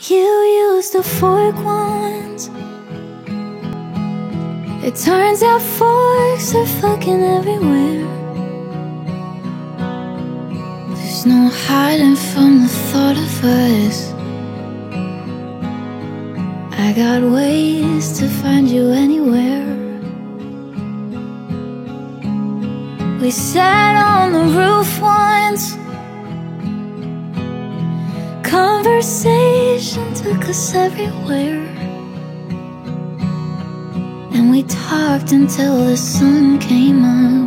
You use the fork once. It turns out forks are fucking everywhere. There's no hiding from the thought of us. I got ways to find you anywhere. We sat on the roof once. Conversation took us everywhere. And we talked until the sun came up.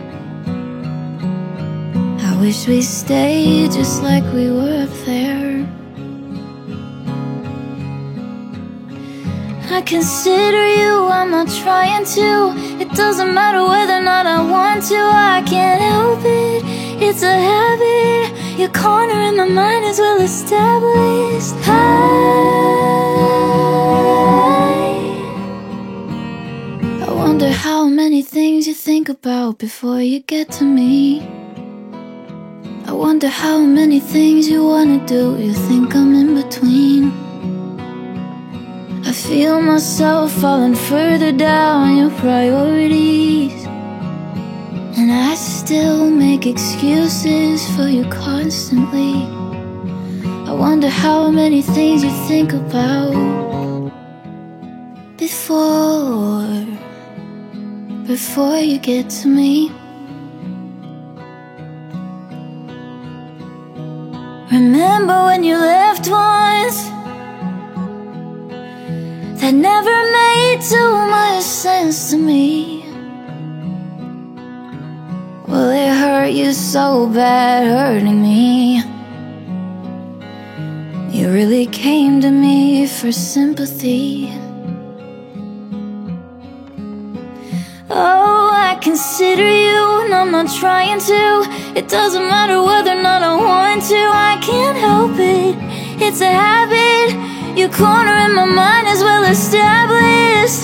I wish we stayed just like we were up there. I consider you, I'm not trying to. It doesn't matter whether or not I want to. I can't help it, it's a habit. Your corner in my mind is well established. I wonder how many things you think about before you get to me. I wonder how many things you wanna do, you think I'm in between. I feel myself falling further down your priorities, and I still make excuses for you constantly. I wonder how many things you think about before you get to me. Remember when you left once? That never made too much sense to me. Well, it hurt you so bad, hurting me. You really came to me for sympathy. Oh, I consider you, and I'm not trying to. It doesn't matter whether or not I want to. I can't help it, it's a habit. Your corner in my mind is well established.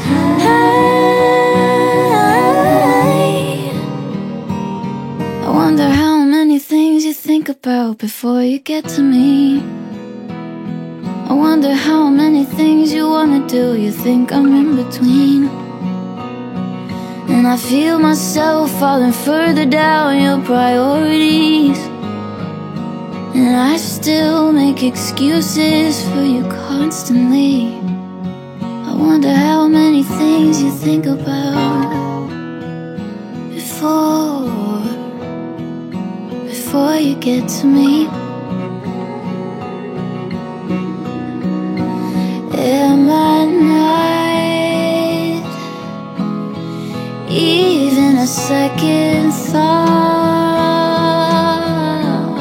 I wonder how many things you think about before you get to me. I wonder how many things you wanna do, you think I'm in between. And I feel myself falling further down your priorities, and I still make excuses for you constantly. I wonder how many things you think about before you get to me. Am I not even a second thought?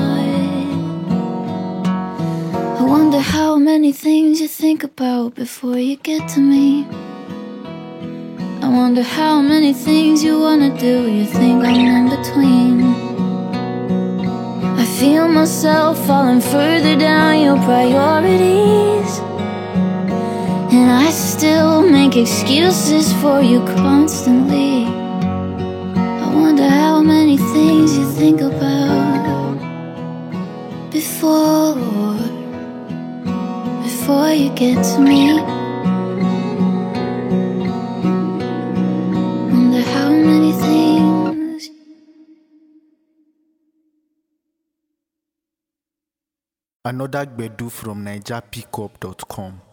I wonder how many things you think about before you get to me. I wonder how many things you wanna do, you think I'm in between. I feel myself falling further down your priorities, and I still make excuses for you constantly. I wonder how many things you think about before you get to me. Wonder how many things. Another Gbedu from NigerPickup.com.